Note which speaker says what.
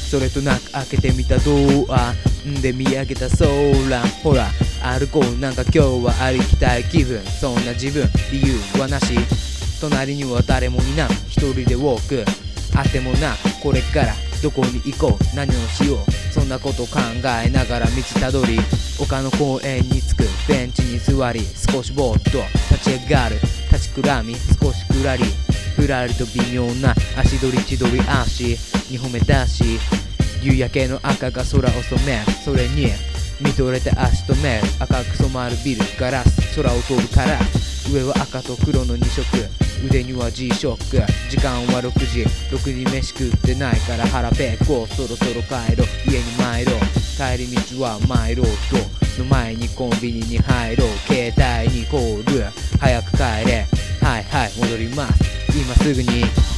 Speaker 1: それとなく開けてみたドアで見上げた空、ほら歩こうなんか今日は歩きたい気分、そんな自分理由はなし、隣には誰もいない一人でウォーク、あてもなこれからどこに行こう何をしよう、そんなこと考えながら道たどり、丘の公園に着くベンチに座り、少しぼーっと立ち上がる、立ちくらみ少しくらり、ふらりと微妙な足取り千鳥足2歩目だし、夕焼けの赤が空を染め、それに見とれて足止める、赤く染まるビルガラス、空を飛ぶカラス、上は赤と黒の2色、腕には G ショック、時間は6時飯食ってないから腹ペコ、そろそろ帰ろう家に参ろう、帰り道はマイロードの前にコンビニに入ろう、携帯にコール早く帰れ、はいはい戻ります今すぐに。